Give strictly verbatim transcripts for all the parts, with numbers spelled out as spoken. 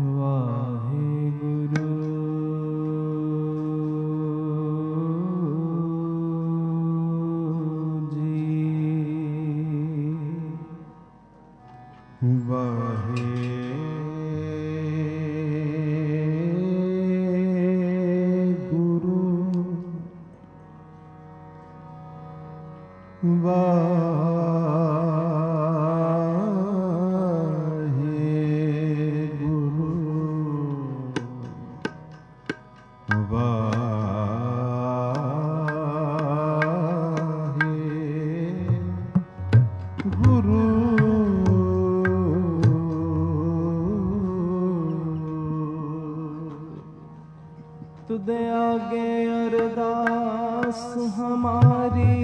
वाहेगुरु जी। वाहेगुरु तुदे आगे अरदास हमारी,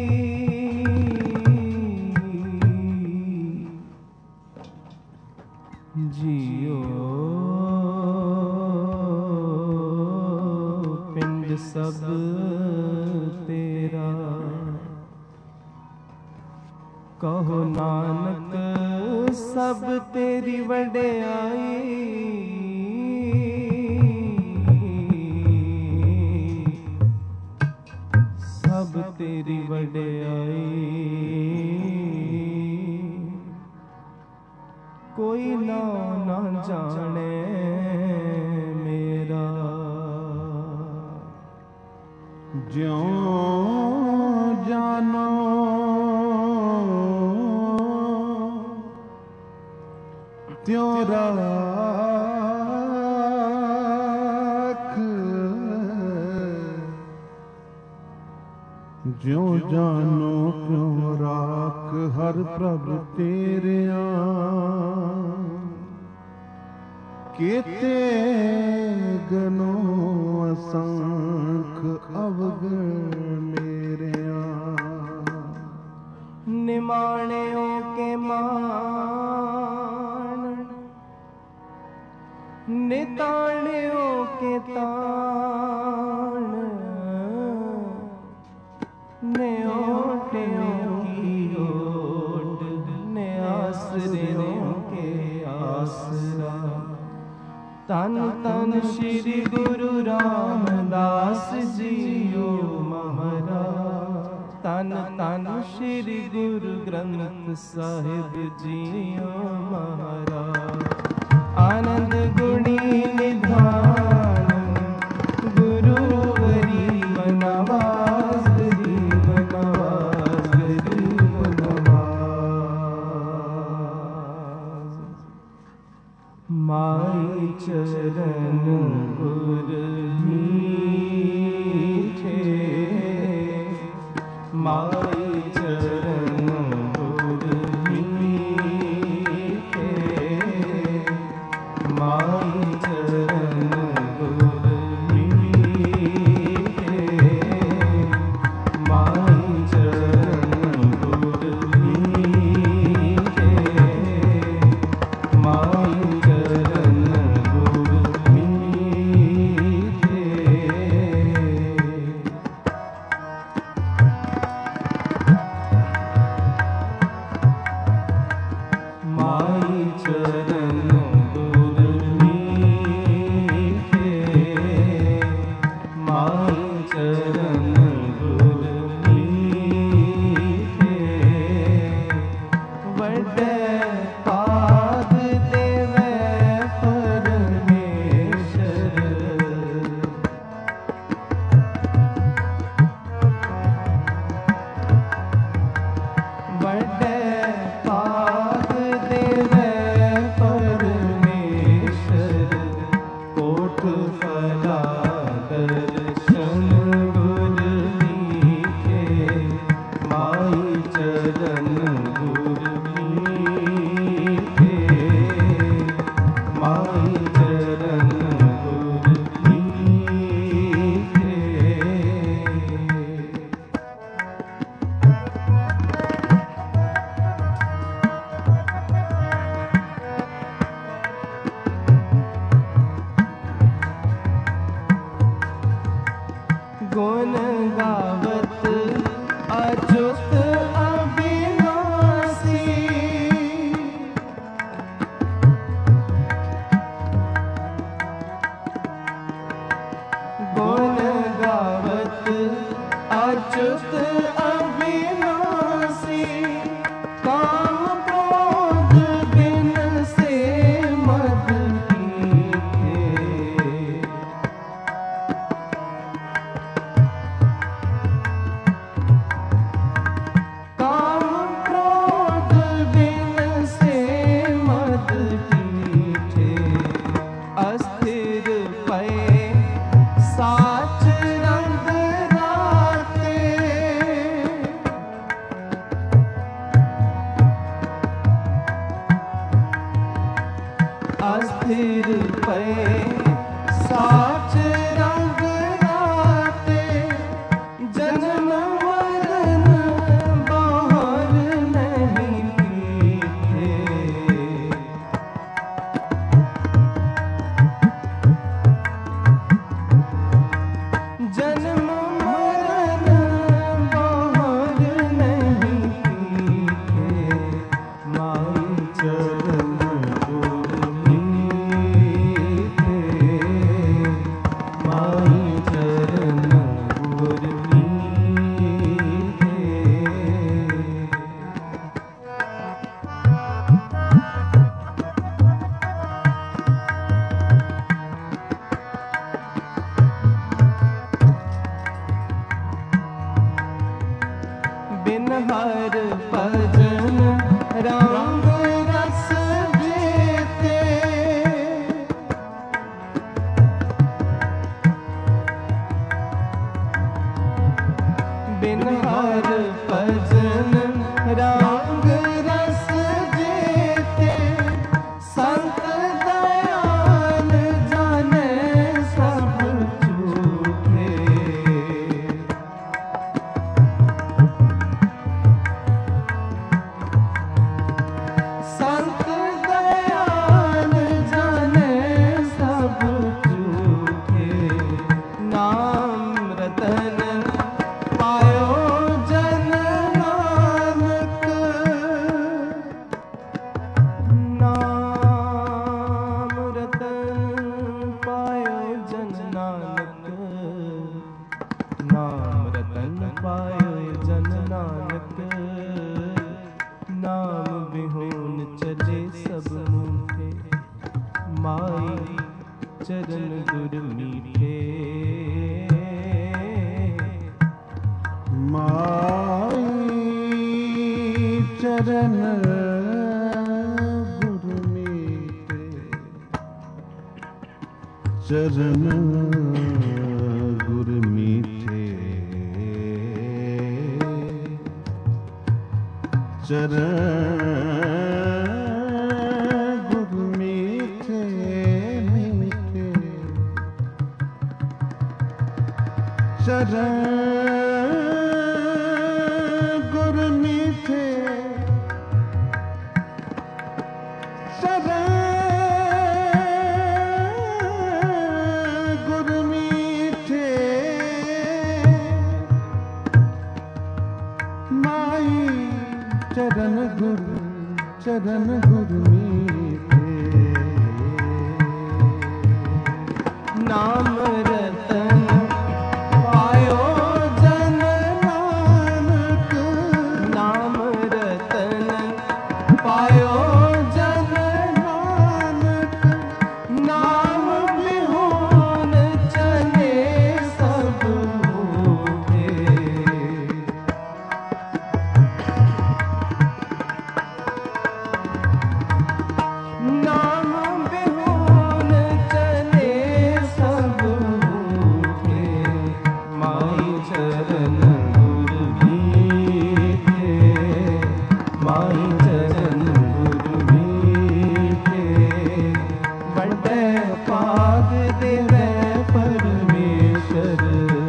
जियो पिंड सब तेरा, कहो नानक सब तेरी वड्याई, सब तेरी वड्याई। कोई ना ना जाने मेरा, ज्यों जानो त्यों राख, ज्यों जानो त्यों राख हर प्रभ तेरे केते गनो असंख अवगण मेरे निमाणियों के मान, निताणियों के ताण, नेओटियों की ओट, ने आसरियों के आसरा। तन तन श्री गुरु रामदास जियो महाराज, तन तन श्री गुरु ग्रंथ साहिब जियो महाराज। आनंद गुणी निधान गुरुवरी बनवास, गरीब नवाज, गरीब नवाज। माई चरण गुर मीठे, माई चरण गुर मीठे, माई चरण गुर मीठे, माई चरण गुर मीठे, माई चरण गुर मीठे। माई चरण गुर मीठे, माई चरण गुर मीठे। वड्डे पाद देवे परमेश्वर, वड्डे पाद देवे परमेश्वर। कोट फला दर्शन गुर मीठे, माई चरण गुर मीठे, माई चरण गुर मीठे। गुण गावत अच्युत अविनाशी, पे साच रंग राते जन्म मरण बाहर नहीं थे। जन्म मरण बाहर नहीं थे। माई चरण गुर मीठे, माई चरण गुर मीठे। बिन हर भजन रंग रस देते। बिन हर भजन रंग रस देते। संत दयाल जाने सब झूठे। संत दयाल जाने सब झूठे। नाम रतन पायो जन नानक। नाम रतन पायो जन नानक। नाम रतन पायो जन नानक। नाम बिहुन चले सब मूठे। माई चरण गुर मीठे। माई चरण गुर मीठे। चरण गुर मीठे। चरण गुर मीठे मीठे। चरण गुर मीठे। चरण गुर मीठे। माई चरण गुर चरण गुर मीठे। नाम रतन पायो जन नानक। नाम रतन पायो जन नानक। नाम बिहुन चले सब मूठे। नाम बिहुन चले सब मूठे। माई चरण गुर मीठे। माई चरण गुर मीठे। बड़े पाग देवे परमेश्वर।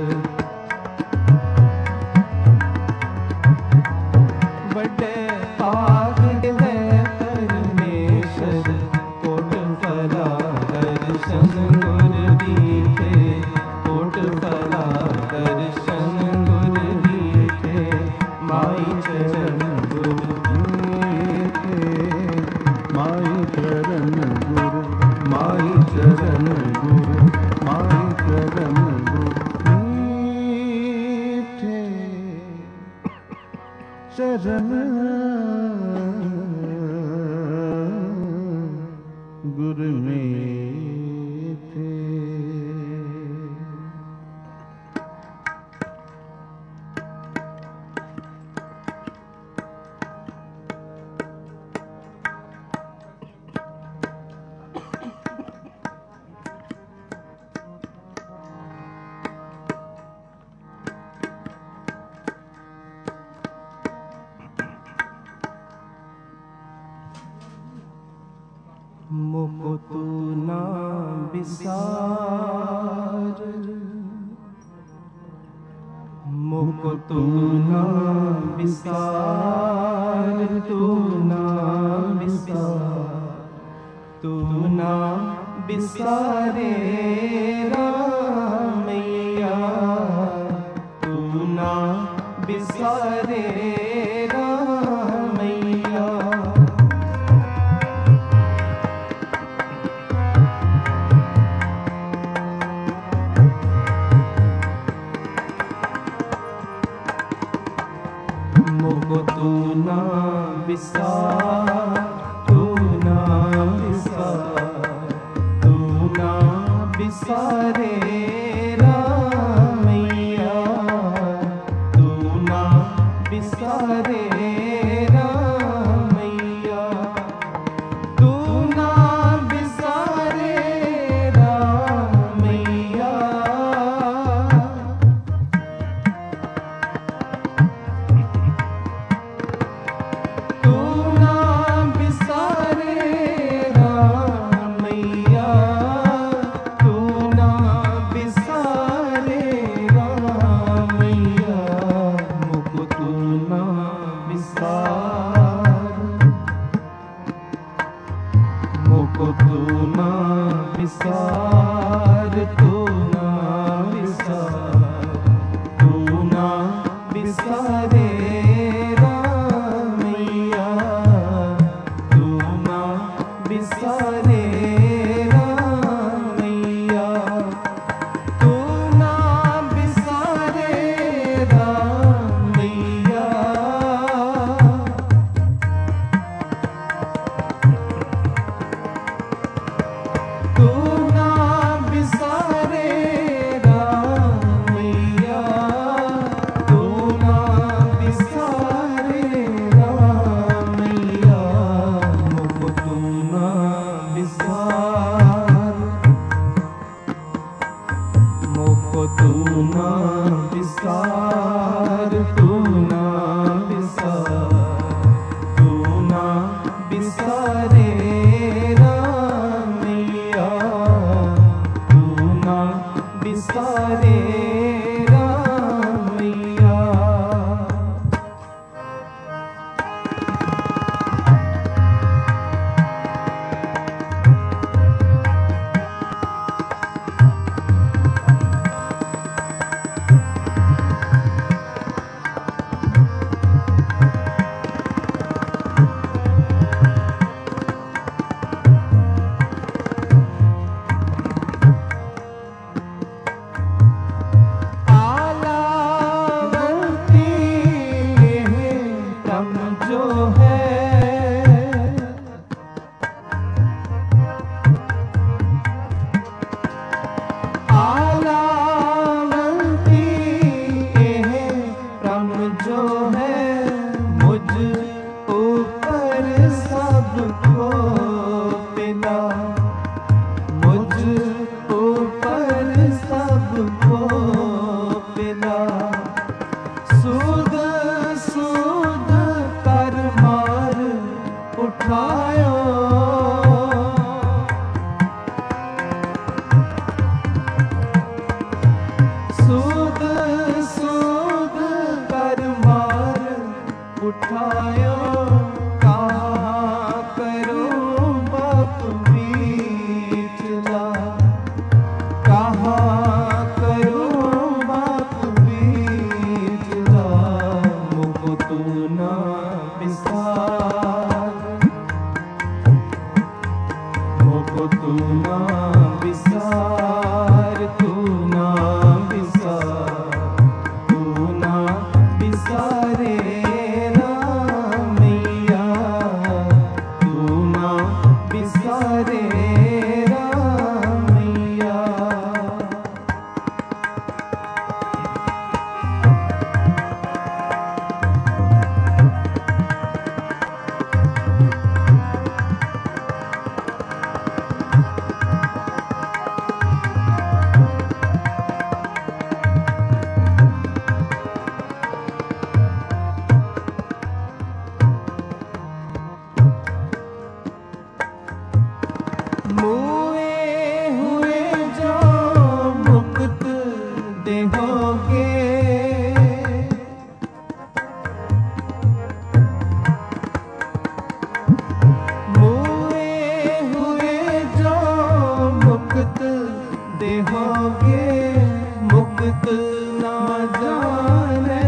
बड़े पाग देवे परमेश्वर। कोट फला दर्शन गुर दीठे। कोट फला दर्शन गुर दीठे। माई चरण गुर मीठे। माई चरण गुर माई चरण गुर माई चरण गुर मीठे। चरण गुर मीठे। मुकुतु नाम बिसार मुको तू ना बिसार, तू ना बिसार, तू ना बिसारे रामैया, तू ना बिसारे रामैया। मुको तू ना बिसार, तू ना बिसार, तू ना बिसारे रामैया, तू ना बिसारे रामैया, तू ना बिसारे रामैया। तू ना बिसारे रामैया, तू ना बिसारे रामैया, मुको तू ना बिसार, मुको तू ना बिसार, तू ना बिसार, तू ना बिसारे रामैया, तू ना बिसारे रामैया, तू ना बिसारे रामैया। तू ना बिसारे रामैया, तू ना बिसारे रामैया, मुको तू ना बिसार, मुको तू ना बिसार, तू ना बिसार, तू ना बिसारे रामैया, तू ना बिसारे रामैया। आलावती तम जो है, आलावती तम जो है, मुझ ऊपर सबको पिला, मुझ ऊपर सबको पिला, सूद सूद कर मार उठायो, सूद सूद कर मार उठायो, कहाँ करूं बाप बीचला, कहाँ करूं बाप बीचला, मुको तू ना बिसार, मुको तू ना बिसार, तू ना बिसार, तू ना बिसारे रामैया, तू ना बिसारे रामैया। देहोगे मुक्त ना जाने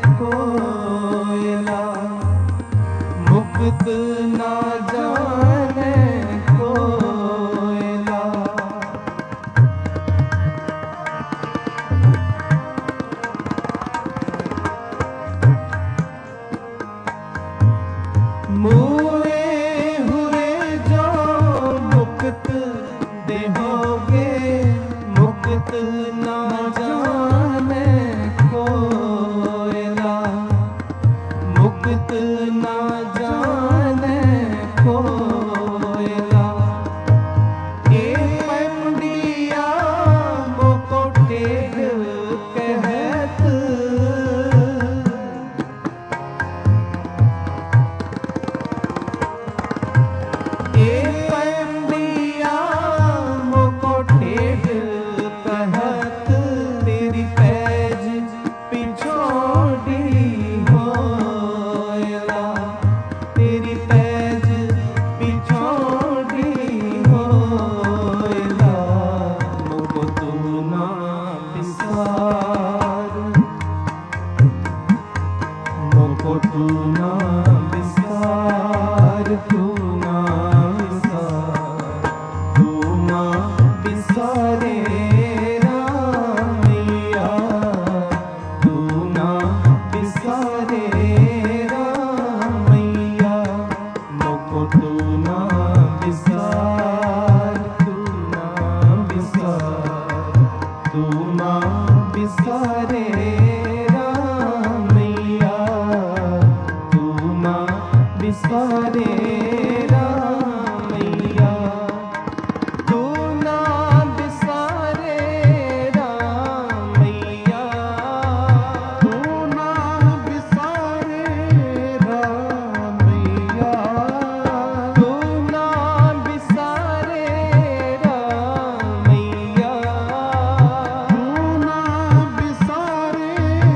कोयला, मुक्त ना जाने कोयला। मुए हुए जो मुक्त देहोगे मुक्त ना जाने कोयला, मुक्त ना जाने कोयला। ए पंडिया मोको टेढ़ कहत, ए पंडिया मोको टेढ़ कहत, तेरी पैज पिछोड़ी होयला, तेरी पैज पिछोड़ी होयला। मोको तू ना बिसार, मोको तू ना बिसार, तू ना बिसार, तू ना बिसारे रामैया, तू ना बिसारे रामैया। मोको तू ना बिसार, तू ना बिसार, तू ना बिसारे रामैया, तू ना बिसारे रामैया, तू ना बिसारे रामैया, तू ना बिसारे रामैया, तू ना बिसारे रामैया, तू ना बिसारे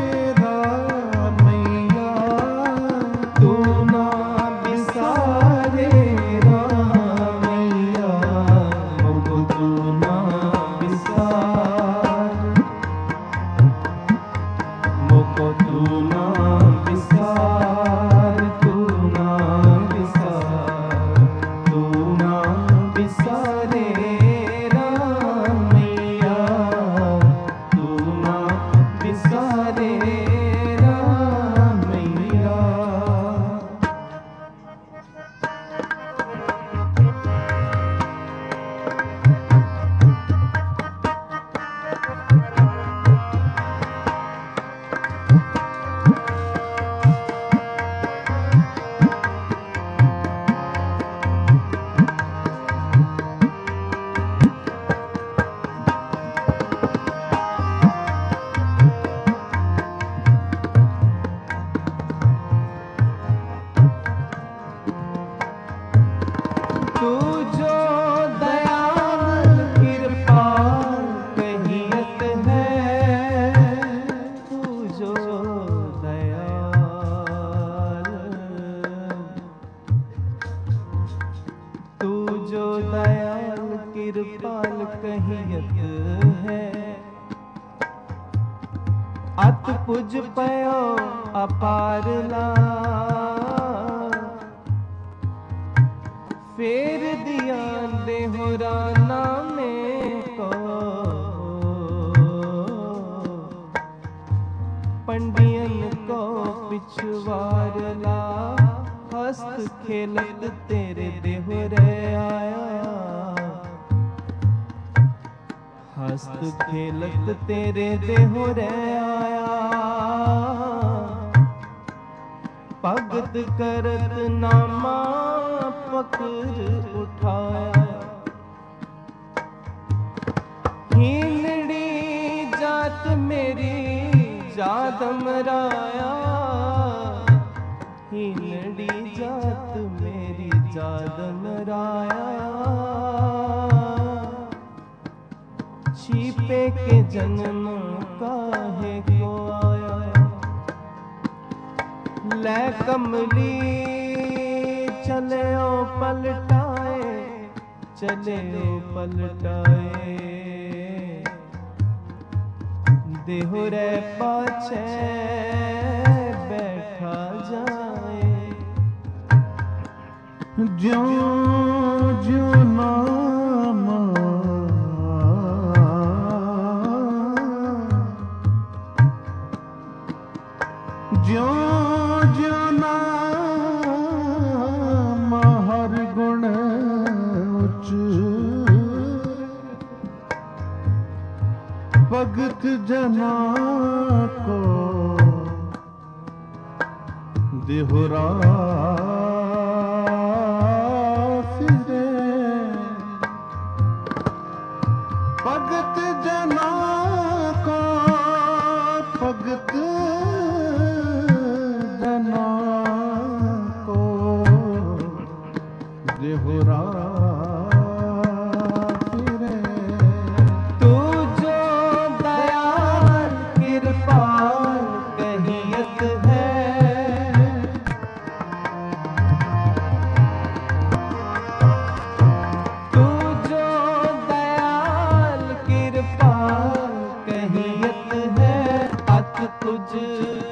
रामैया, तू ना बिसारे रामैया। मोको तू ना बिसार, मोको तू ना बिसार, तू ना बिसार, तू ना बिसारे रामैया, तू ना बिसारे रामैया। तू जो दयाल कृपाल कहियत है, तू जो दयाल, तू जो दयाल कृपाल कहियत है। अत पुज पयो अपार ला, फेर दिया देहोराना में को। पंडियन को पिछवारला, हस्त खेलत तेरे देहोरे आया, हस्त खेलत तेरे देहोरे आया। भगत करत नामा पकड़ उठाया, हीनड़ी जात मेरी जात मराया, हीनड़ी जात मेरी जात मराया। छिपे के जन्म काहे को आया, ले कमली चले ओ पलटाए, चले ओ पलटाए। देहुरे पाछे बैठा जाए। ज्यों ज्यों नाम ज्यों ज्यों नाम हर गुण उच्च भगत जना को देहुरा फिरे। भगत जना को भगत जना को देहुरा फिरे। तू जो दयाल कृपाल कहियत है, तू जो दयाल कृपाल कहियत है, अत तुझ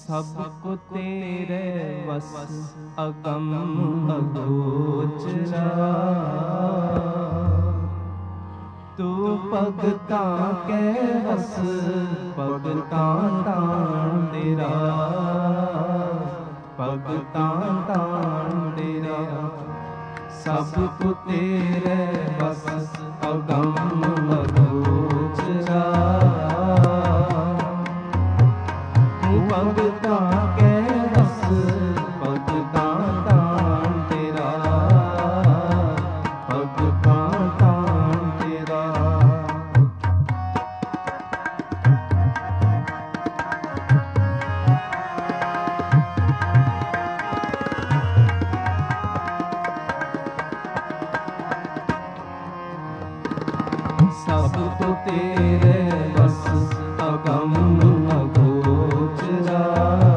सबको तेरे वस अगम अगोचरा। तू भगता के वस भगता तान तेरा, भगता तान तेरा। सबको तेरे वस अगम अगोचरा। तू भगता के वस भगता तान तेरा, भगता तान तेरा। सबको तेरे बस अगम अगोचरा।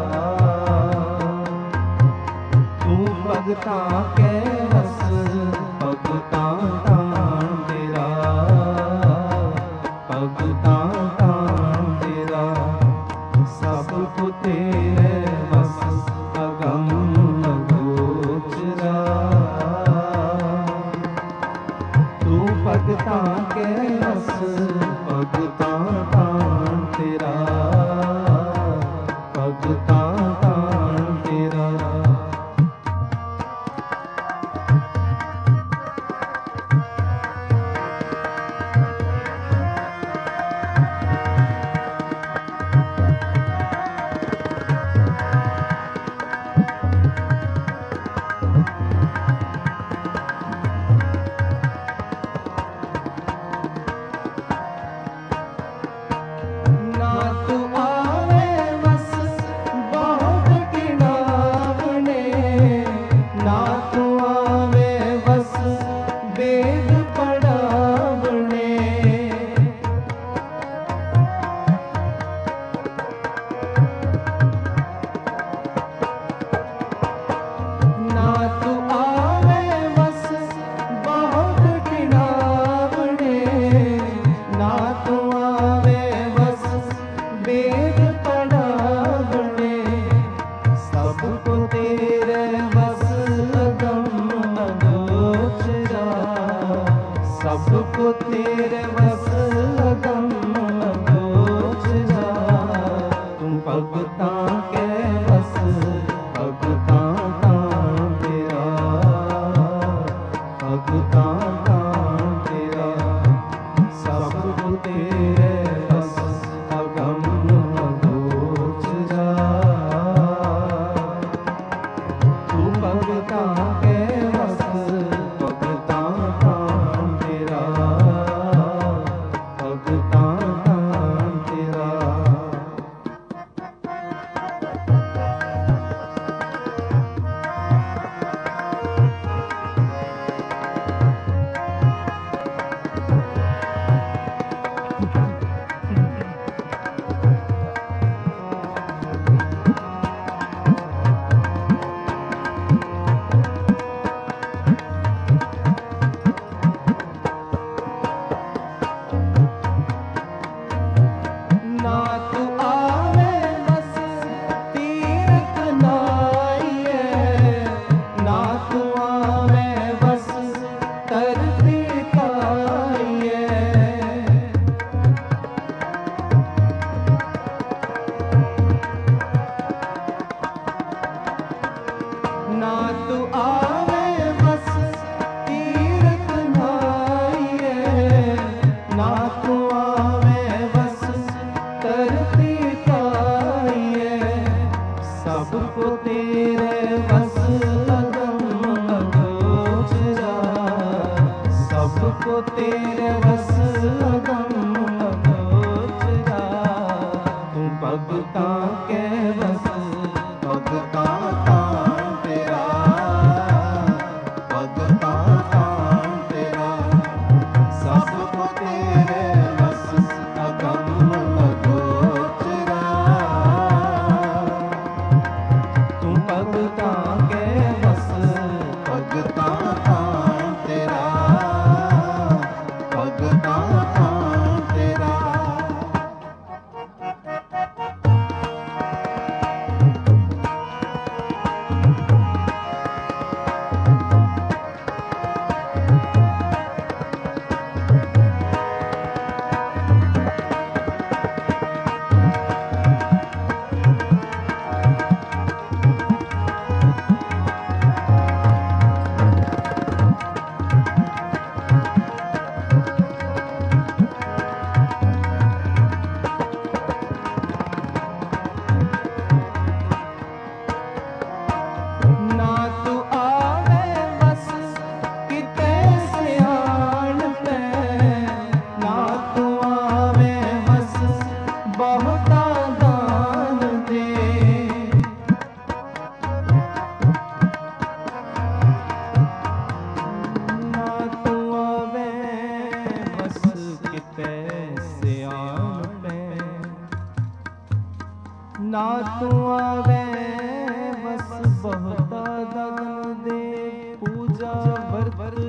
तू भगता के बस भगता तान तेरा, भगता तान तेरा। सबको तेरे बस अगम अगोचरा। तू भगता के बस भगता तान तेरा, भगता तान तेरा। सबको तेरे बस अगम अगोचरा। तुम भगता के बस भगता तान तेरा, भगता तान तेरा। सबको तेरे बस अगम अगोचरा। तू भगता के बस भगता तान तेरा, भगता तान तेरा। ना तू आवे बस तीरथ नाइए, ना तू आवे बस तरती ताइए। ना तू आवे बस तीरथ नाइए, ना तू आवे बस तरती ताइए। सबको तेरे बस अगम अगोचरा। सबको तेरे बस अगम अगोचरा। तू भगता के बस भगता तान तेरा,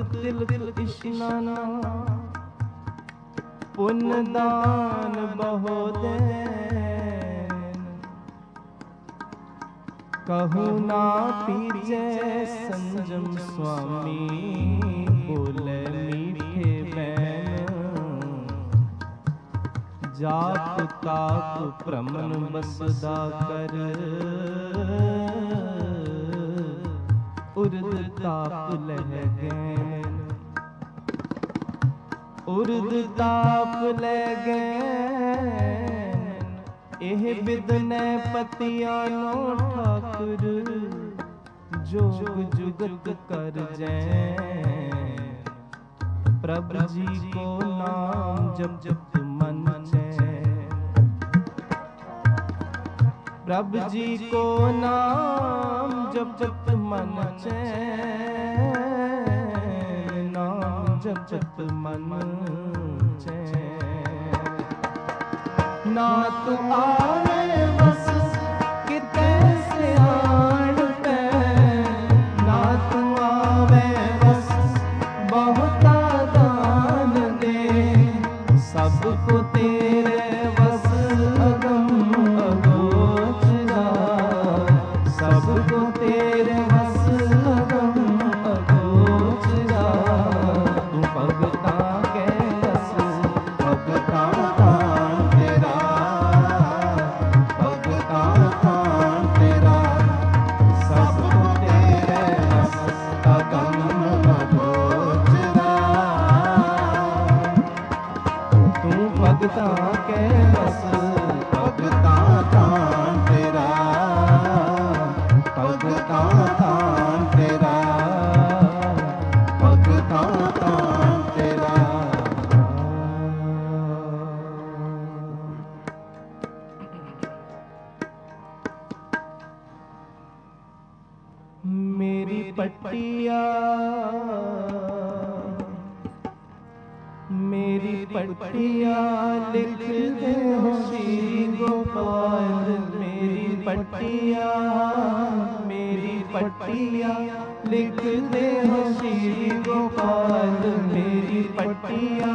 तिलक इशनाना पुण्य दान बहु देन कहूँ ना पीछे संजम स्वामी बोले मीठे बैन जाप ताप प्रमन बसदा कर उर्द ताप लह गैन उर्द ताप लह गैन एह बिदने पतियानो ठाकुर जोग जुगत कर जैन प्रभु जी को नाम जप जप मन चैन प्रभु जी को नाम जप जप मन चैन नाम जप जप मन चैन ना तू आवे बस किते से आड़ पे ना तू आवे बस बहुता दान दे सबको तेरे बस अगम अगोचरा सबको तेरे बस अगम अगोचरा तू भगता के बस भगता कान तेरा भगता कान तेरा सबको तेरे बस अगम अगोचरा तू भगता के बस भगता कान तेरा भगता कान तेरा भगता कान तेरा मेरी पट्टिया मेरी पट्टिया लिख दे हो श्री गोपाल मेरी पट्टिया मेरी पट्टिया लिख दे हो श्री गोपाल मेरी पट्टिया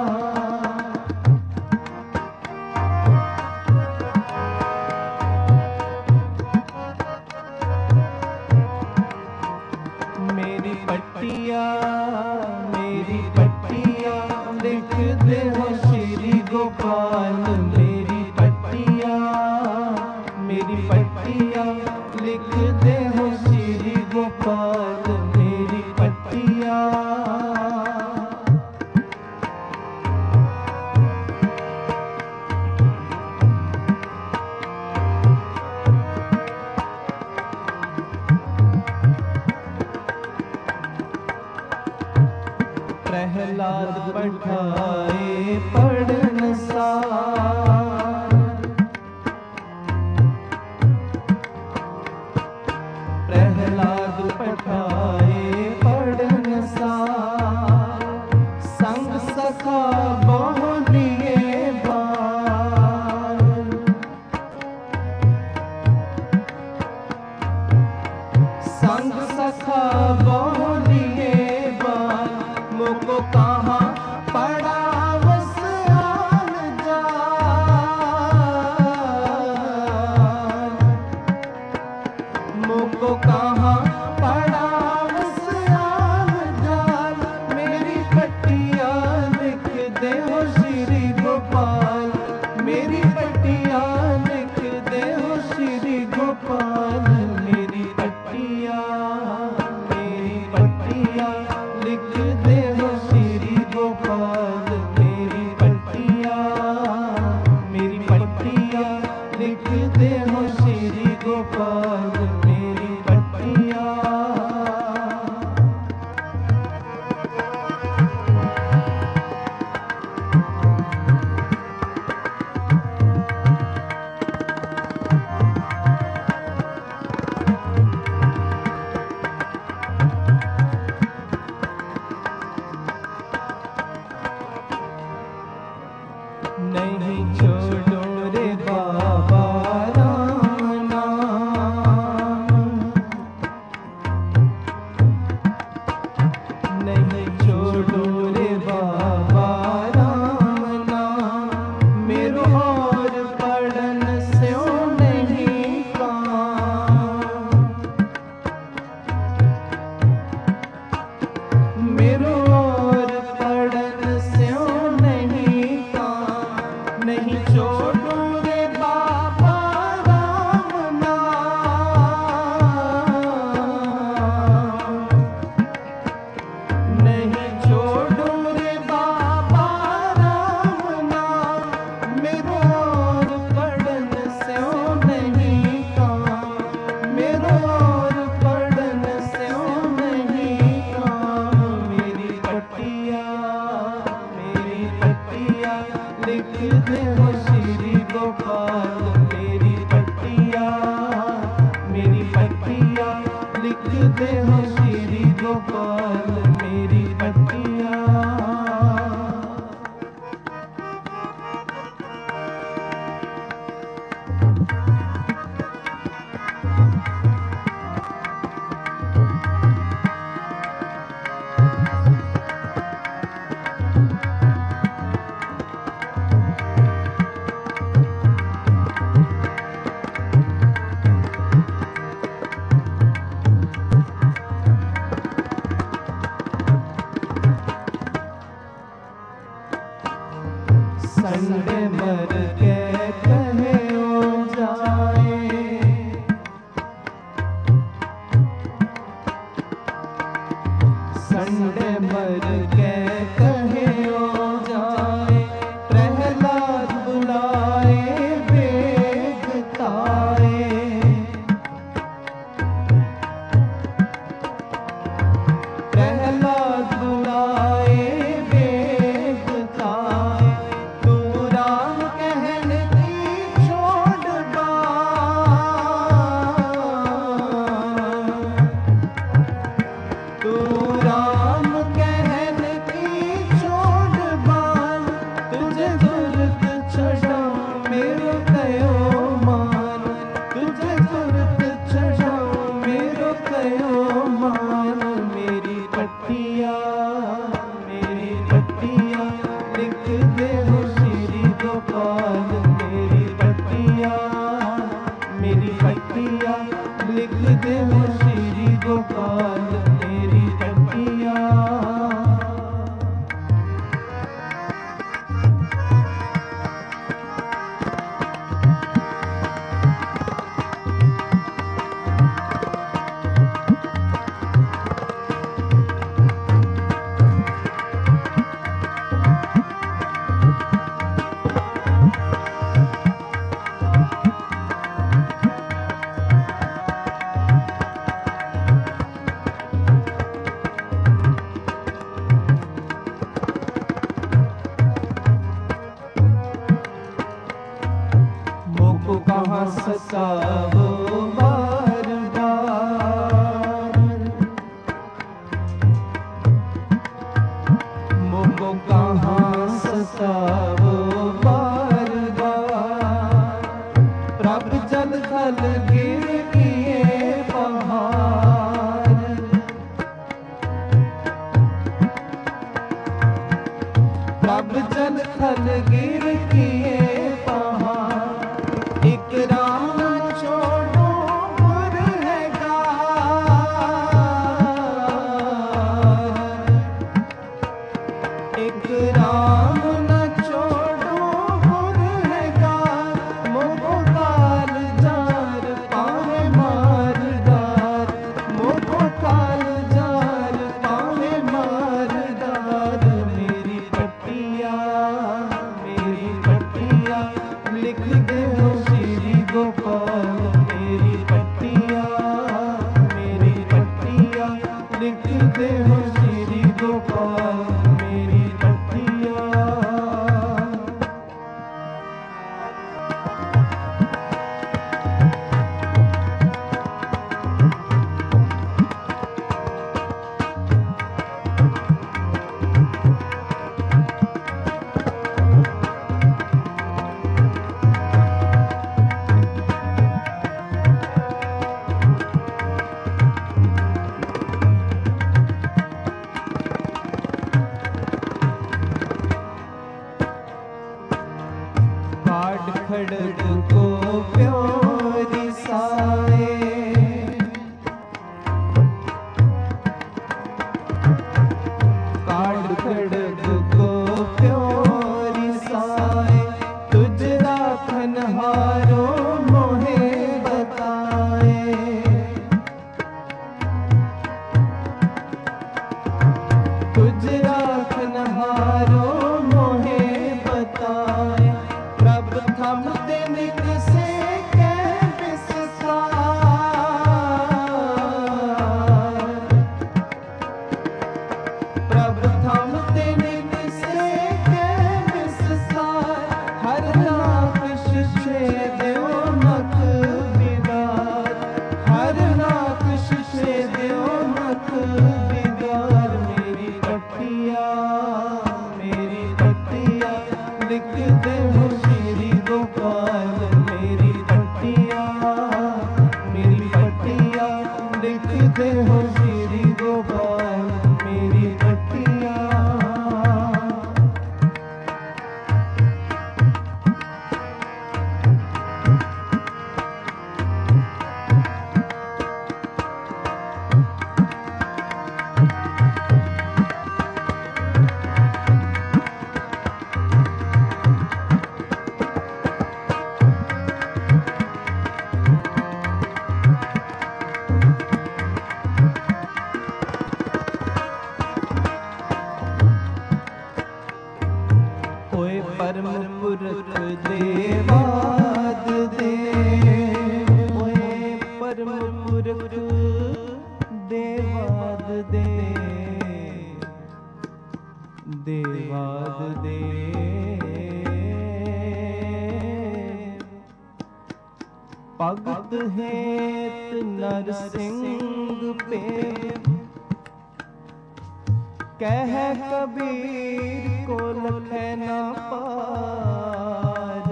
मेरी पट्टिया मेरी पट्टिया लिख दे हो श्री गोपाल मेरी पट्टिया मेरी पट्टिया लिख दे हो श्री गोपाल मेरी पट्टिया प्रहलाद पढ़ाए पढ़न सार प्रहलाद पढ़ाए पढ़न सार संग सखा बहु लिए बार संग सखा बहु लिए बार मुको कहाँ पड़ा वस आन जा लिखते हो श्री गोपाल मेरी पट्टिया। संडे मर के कहे ओ जाए, संडे मर के कहे ओ जाए, प्रहलाद बुलाए बेगताए, प्रहलाद बुलाए लिख दे हो श्री गोपाल मेरी पट्टिया। कहाँ सताओ बार बार, मुझको कहाँ सताओ बार बार, प्रभु जल थल गिर किए पहाड़, प्रभु जल थल गिर किए पहाड़, एक राम छोड़ो गुर है गार, एक राम न छोड़ो गुर है गार, मोको काल जार पावे मार डार, मोको काल जार पावे मार डार, मेरी पट्टिया मेरी पट्टिया लिख दे हो गोपाल मेरी पट्टिया, मेरी पट्टिया लिख दे हो श्री गोपाल मेरी पट्टिया। खड़ग को प्योरी साए, काट खड़ग को प्योरी साए, तुझ राखन हारो मोहे बताए, तुझ राखन हारो मोहे बताए, प्रभु थम निक से कह विस्तार, प्रभु थम निक से कह विस्तार, हर नाक शिष्य देव नक विदार, हर नाक शिष्य देव मुख बिगार मेरी पट्टिया मेरी पट्टिया लिख दे हो श्री गोपाल मेरी पट्टिया मेरी पट्टिया लिख दे हो श्री गोपाल मेरी पट्टिया। परम पुरख देवाद दे ओए परम पुरख देवाद दे देवाद दे भगत हेत नर सिंह पे कह कबीर को लखै ना पार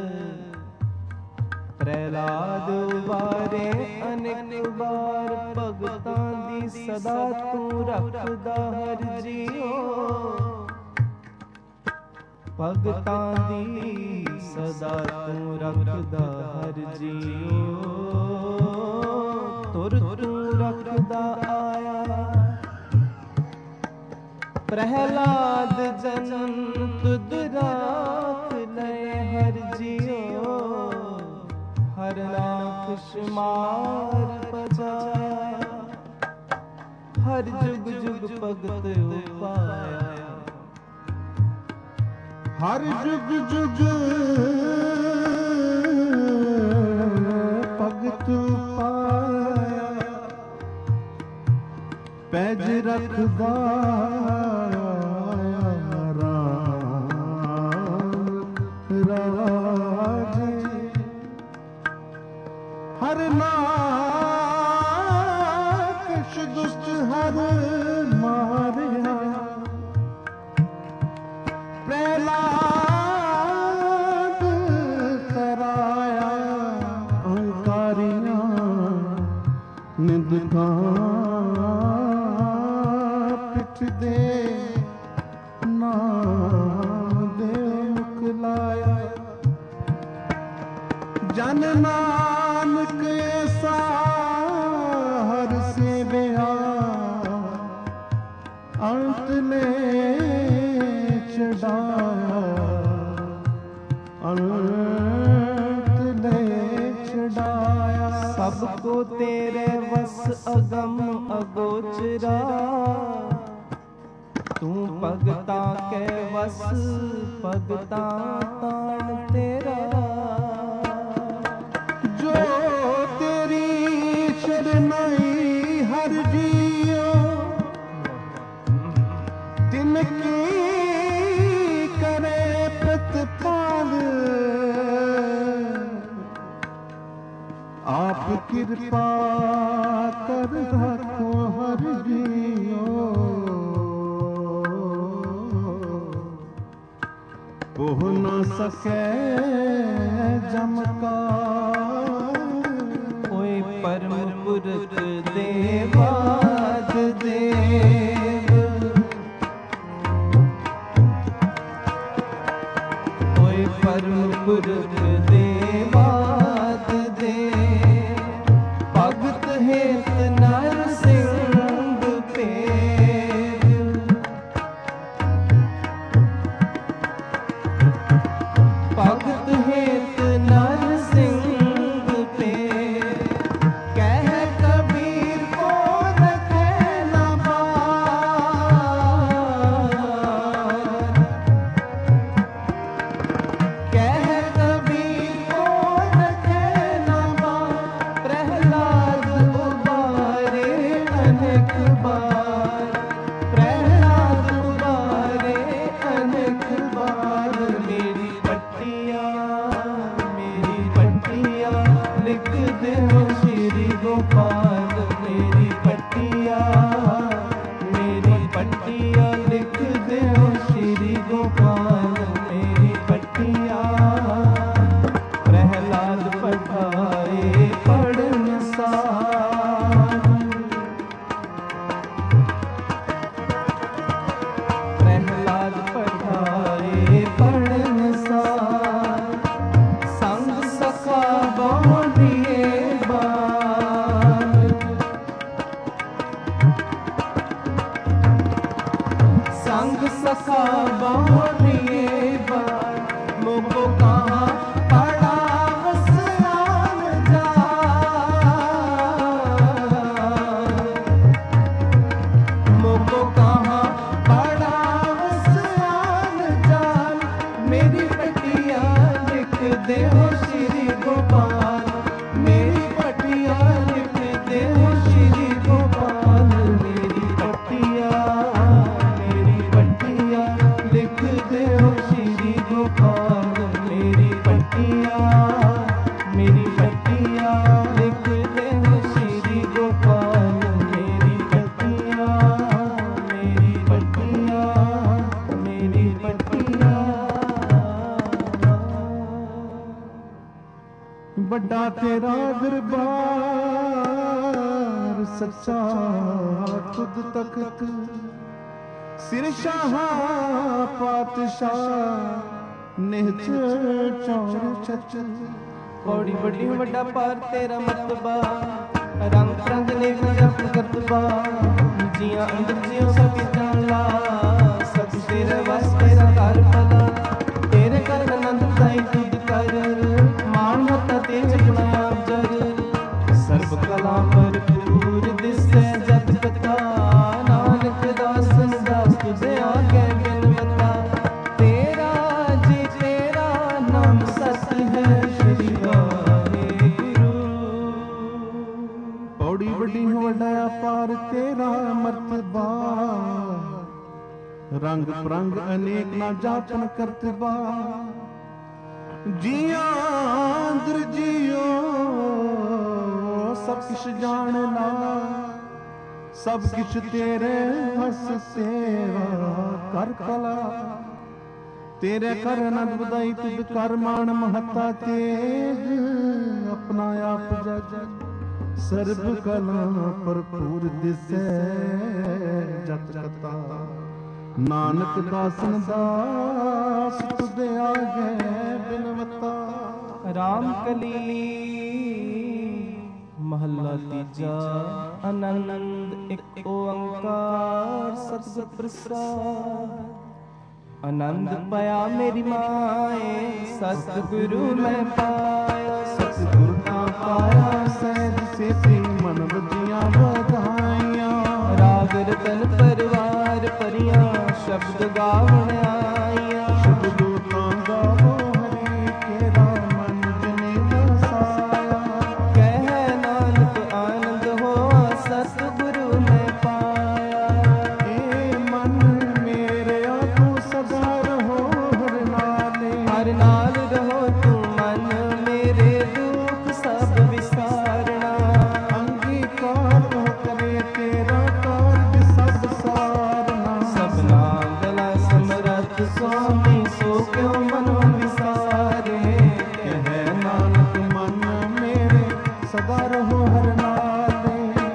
प्रहलाद वारे अनेक बार भगतां दी सदा तू रखदा हर जियो भगतां दी सदा तू रखदा हर जियो तुर तू रखदा आया प्रहलाद जन्म तुद राख ले हर जियो हर नाथ शुमार बजाया हर जुग जुग भगत उपाया हर जुग जुग भगत उपाया पैज रखदा हर नाथ दुष्ट हर मारिया प्रहलाद कराया अहंकारियां निंदकां पिठ दे ना दे मुख लाया जन नानक ऐसा हर सेवया अंत ले चढ़ाया अंत ले चढ़ाया सबको तेरे वस अगम अगोचरा तू भगता के वस भगता ताण तेरा जो तेरी शरणाई हर जियो तिनकी करे प्रतिपाल आप कृपा कर रखो हर जियो पोह न सके जमकार ओए परम पुरख देवाद देव ओए परम पुरख देवाद देव भगत हेत नर सिंह पेर भगत हेत नर सिंह पेर कह कबीर को सखा बाहोरिए बार मोको कहाँ पड़ा वसरान जा मोको कहाँ पड़ा वसरान जान मेरी पटिया लिख दे हो श्री गोपाल मेरी पटिया लिख दे हो श्री गोपाल मेरी पटिया मेरी पटिया लिख दे हो श्री गोपाल मेरी पटिया मेरी पटिया लिख दे हो श्री गोपाल मेरी पटिया मेरी पटिया मेरी पटिया। बड़ा तेरा दरबार सच्चा खुद तख्त सिर शाह पातशाह निहच चौर छच पौड़ी बड़ी बड़ा पार तेरा मतबा रंग रंग ने जप करतबा जिया अंदर जियो सब जान ला सब तेरे बस तेरा कर भला तेरे कर आनंद दाई तुद कर मान मता तेज गुणा जर सर्व कला भरपूर दिसै जत कथा नानक दासन दास तुझे आगे बिनवता तेरा जी तेरा नाम सत है श्री वाहेगुरु। पौड़ी बड़ी वड्डा पार तेरा मर्तबा रंग परंग अनेक ना जापन करतबा जिया अंदर जियो सब किश जान ला सब किश तेरे हस सेवा कर कला तेरे कर आनंद बधाई तुद कर मान महता तेज अपना आप जज सर्व कला भरपूर दिसै जत कथा नानक दासन दास तुद आगे बिनवता। राम कली महला तीजा आनंद एक ओंकार सतगुर प्रसाद आनंद पाया मेरी माए सतगुरु मैं पाया सतगुरु का पाया सहज से मन बजिया बधाइया राग रतन परिवार परिया शब्द गावन आइया शब्द गावो हरि केरा मन जने बसाया कह नानक आनंद हो सतगुरु मैं पाया ए मन मेरे तू सदा रहो हर नाले हर नाल रहो तू मन मेरे दुख सब विसारना अंगीकार हो करे तेरा कार्य सब सारना सबना गला समरथ स्वामी सो क्यों मनो विसारे कह नानक मन मेरे सदा रहो हर नाले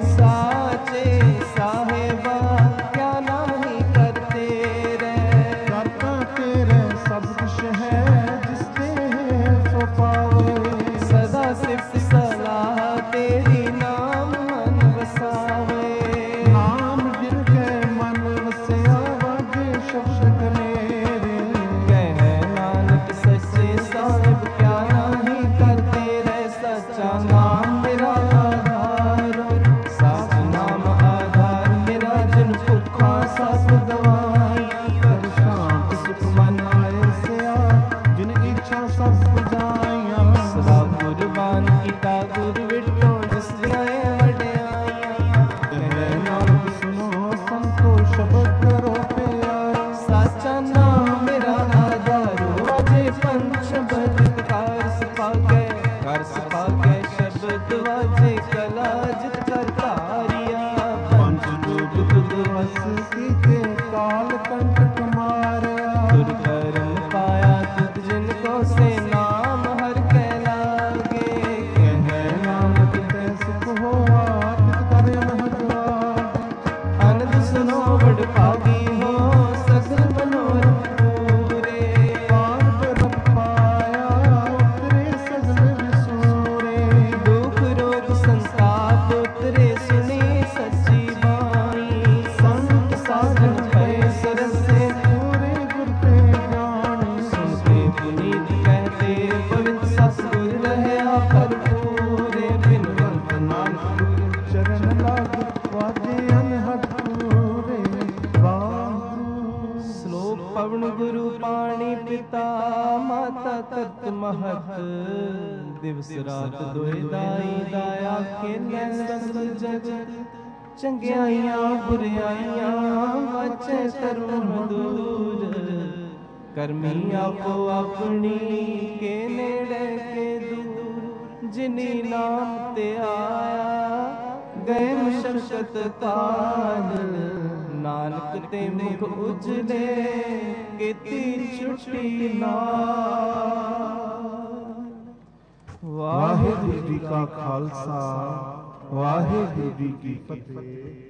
साचे साहेबा क्या नहीं करते रे करता तेरे सब कुछ है जिसते है सो पावे सदा सिर्फ सलाह तेरी नाम मन बसावे नाम जिन के मन वसया वाजे शब्द कनेरे कह नानक सच्चे साहिब क्या नहीं करते रे सच्चा नाम मेरा आधार साच नाम आधार मेरा जिन भुखा सब दवाई कर शांत सुख मन आए सया जिन इच्छा सब पुजाइया सदा कुर्बान कीता गुर विटो जिस दियाए वड्याइयां कह नानक सुनो संतो शब्द करो प्यार साचा नाम मेरा आधार वाजे पंच शब्द कार सपा के कर सपा के शब्द वाजे कला जित कर तारिया पंच लोक तुद वस कीते काल कंटक मारया तुर करम पाया तुझ जिनको से नाम हर के लागे कह नानक ते सुख हो आपित करे महजवार आनंद सुनो बड़ भागी हो सगल मनोरथ पूरे पार पर पाया उतरे सगल विसूरे दुख रोग संताप उतरे सुनी सच्ची बाणी संत सा ਮਾਤਾ ਧਰਤ ਮਹਤ ਦਿਵਸ ਰਾਤ ਦੋਇ ਦਾਈ ਦਾਇਆ ਖੇਲੇ ਸਗਲ ਜਗਤ ਚੰਗਿਆਈਆਂ ਬੁਰਿਆਈਆਂ ਵਾਚੇ ਧਰਮ ਦੂਰ ਕਰਮੀ ਆਪੋ ਆਪਣੀ ਕੇ ਨੇੜੇ ਕੇ ਦੂਰ ਜਿਨੀ ਨਾਮ ਤੇ ਆਇਆ ਗਏ ਮਸ਼ਕਤ ਕਾਲ ਨਾਨਕ ਤੇ ਮੁਖ ਉਜਲੇ ਕੀਤੀ ਛੁੱਟੀ ਨਾਲ। ਵਾਹਿਗੁਰੂ ਜੀ ਕਾ ਖਾਲਸਾ ਵਾਹਿਗੁਰੂ ਜੀ ਕੀ ਫਤਿਹ।